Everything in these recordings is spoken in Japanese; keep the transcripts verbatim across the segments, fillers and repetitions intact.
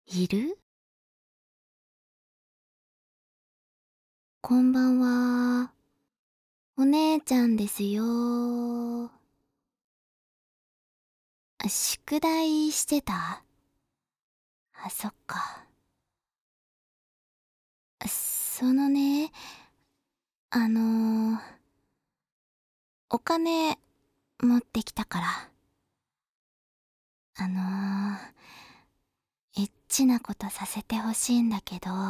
いる？こんばんは。お姉ちゃんですよ。あ、宿題してた？あ、そっか。そのね、あのー、お金持ってきたから。あのー、エッチなことさせてほしいんだけど、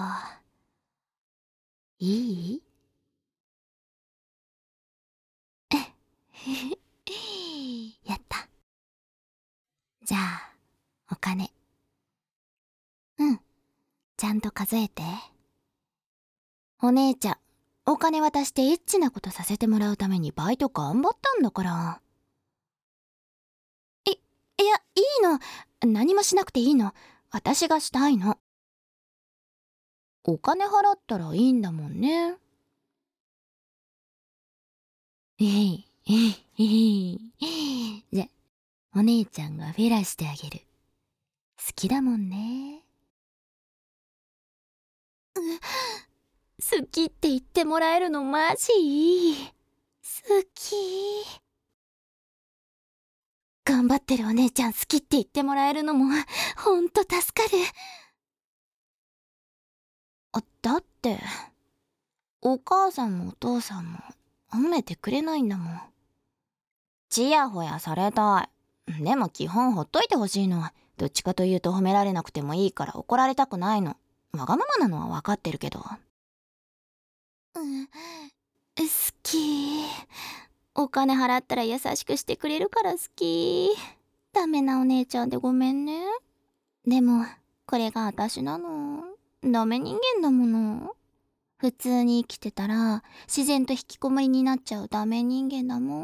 いい？やった。じゃあ、お金。うん、ちゃんと数えて。お姉ちゃん、お金渡してエッチなことさせてもらうためにバイト頑張ったんだから。い、いや、いいの。何もしなくていいの。私がしたいの。お金払ったらいいんだもんね。えい、えい、えい。じゃ、お姉ちゃんがフェラしてあげる。好きだもんね。好きって言ってもらえるのマジいい。好き。頑張ってるお姉ちゃん好きって言ってもらえるのもほんと助かる。あ、だってお母さんもお父さんも褒めてくれないんだもん。ちやほやされたい。でも基本ほっといてほしいの。どっちかというと褒められなくてもいいから怒られたくないの。わがままなのは分かってるけど。うん、好き。お金払ったら優しくしてくれるから好き。ダメなお姉ちゃんでごめんね。でもこれが私なの。ダメ人間だもの。普通に生きてたら自然と引きこもりになっちゃうダメ人間だもん。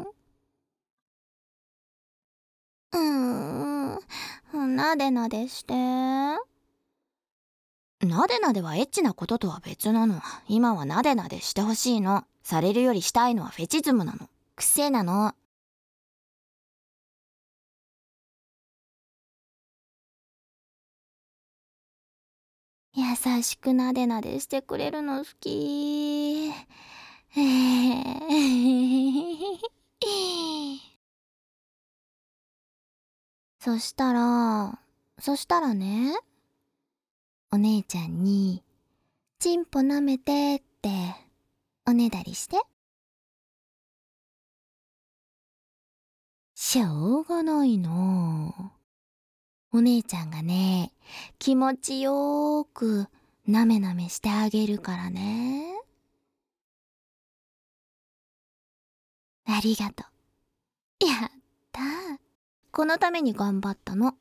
うーん、なでなでして。なでなではエッチなこととは別なの。今はなでなでしてほしいの。されるよりしたいのはフェチズムなの。癖なの。優しくなでなでしてくれるの好き。えーそしたら、そしたらね、お姉ちゃんに、チンポ舐めてって、おねだりして。しょうがないな。お姉ちゃんがね、気持ちよーく、なめなめしてあげるからね。ありがとう。やったー。このために頑張ったの。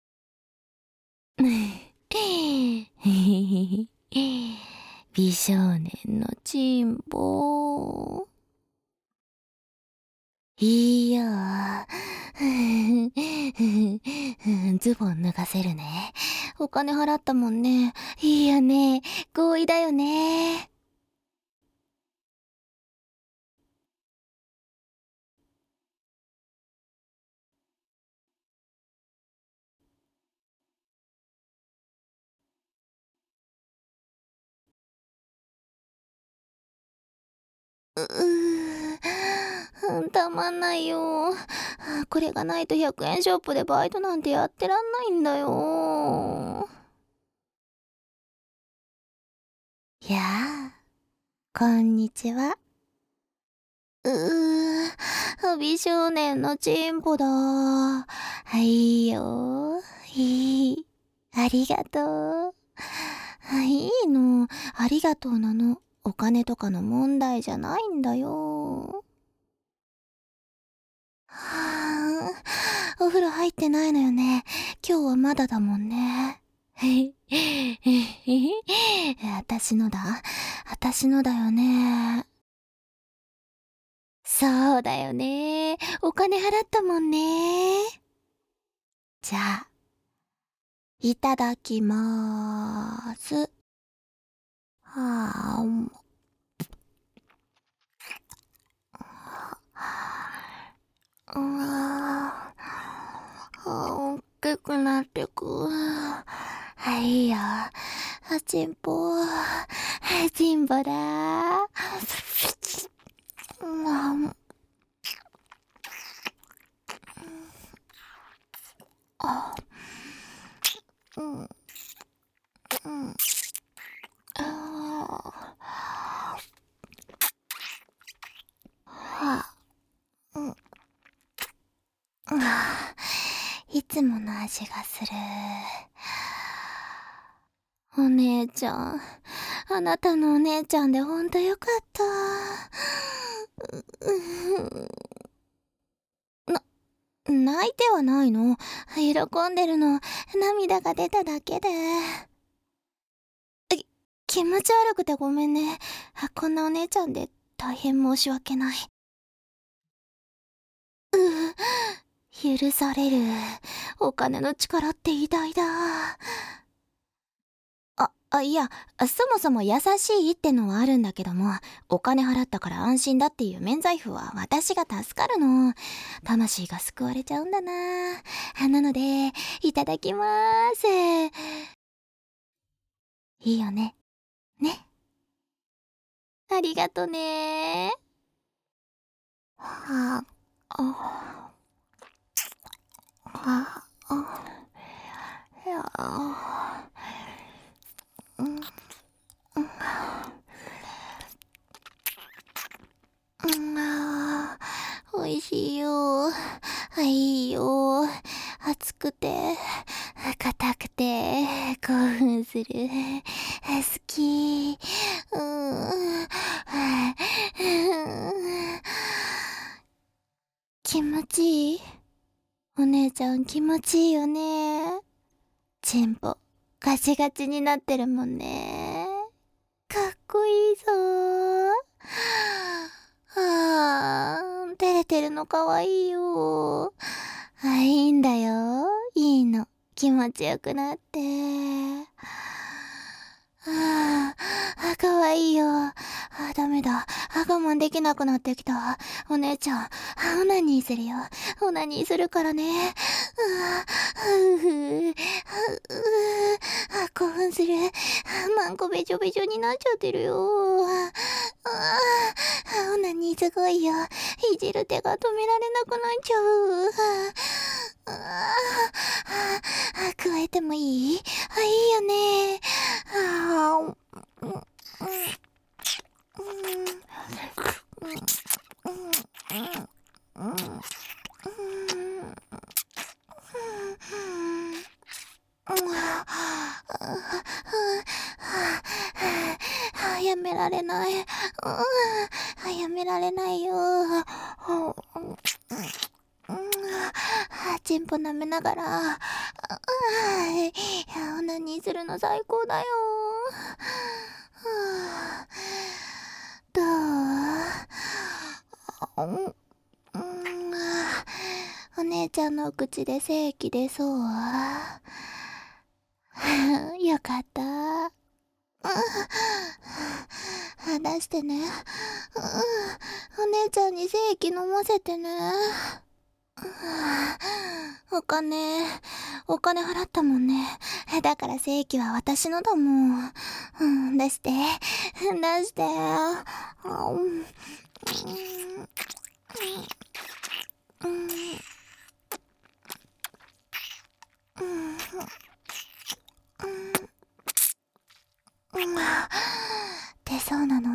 美少年のチンポ。いいよー。ズボン脱がせるね。お金払ったもんね。いいよね。合意だよね。うーたまんないよ。これがないとひゃくえんショップでバイトなんてやってらんないんだよ。やあ、こんにちは。うー、美少年のチンポだ。はいよ。いい。ありがとう。いいの。ありがとうなの。お金とかの問題じゃないんだよ。はあ、お風呂入ってないのよね。今日はまだだもんね。私のだ。私のだよね。そうだよね。お金払ったもんね。じゃあ、いただきまーす。はあ、うわあ、大きくなってく。 いいよ。チンポ。チンポだ。うん。あ。うん。うん。ああ。うん。いつもの味がする。お姉ちゃん、あなたのお姉ちゃんでほんとよかった。な、泣いてはないの。喜んでるの。涙が出ただけで。き気持ち悪くてごめんね。こんなお姉ちゃんで大変申し訳ない。う許される。お金の力って偉大だ。あ、あ、いや、そもそも優しいってのはあるんだけども、お金払ったから安心だっていう免罪符は私が助かるの。魂が救われちゃうんだな。なので、いただきまーす。いいよね。ね。ありがとねー。はあ、あ、あ、あ、いやあ、うん、うん、うん、あー、おいしいよ。あ、いいよ。熱くて、硬くて、興奮する。好き。うん。気持ちいい。お姉ちゃん気持ちいいよね。チンポガチガチになってるもんね。かっこいいぞー。はあ、照れてるのかわいいよ。あ、いいんだよ。いいの。気持ちよくなって。ああ、かわいいよ。あ、ダメだ。あ、我慢できなくなってきた。お姉ちゃん、あ、オナニーするよ。オナニーするからね。あ、うふ、あ、あ、興奮する。あ、マンコべちょべちょになっちゃってるよ。ああ、オナニーすごいよ。いじる手が止められなくなっちゃう。ああ、加えてもいい？あ、いいよね。ああ、うん、うん、うん、うん、うん、やめられない。やめられないよ。チンポ舐めながら、オナニーするの最高だよ。どう？お姉ちゃんのお口で精液出そう？よかった。出してね。お姉ちゃんに精液飲ませてね。お金、お金払ったもんね。だから正規は私のだもん。うん、出して、出して。うん、うん、うん、うん。出そうなの？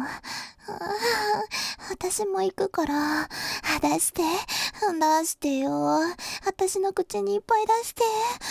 私も行くから、出して、出してよ。私の口にいっぱい出して。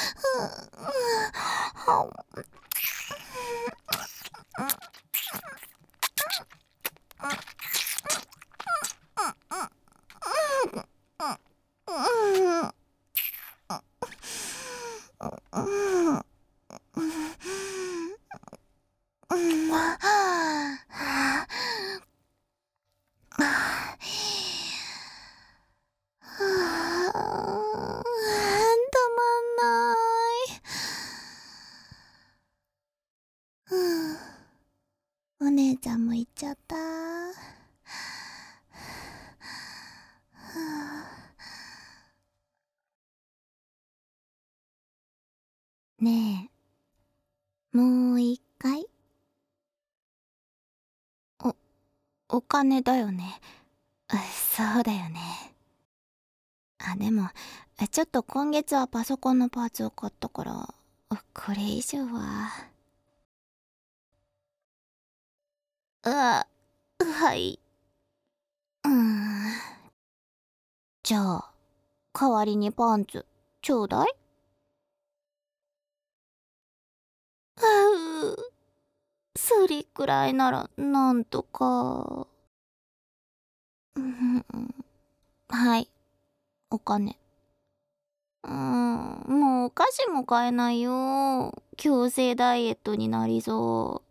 たまんない。お姉ちゃんも行っちゃった。ねえ、 もう一回。お、お金だよね。そうだよね。あ、でも、ちょっと今月はパソコンのパーツを買ったから、これ以上は。あ、はい。うーん。じゃあ、代わりにパンツ、ちょうだい。あう、それくらいなら、なんとか。うん、はい、お金。うーん、もうお菓子も買えないよ。強制ダイエットになりそう。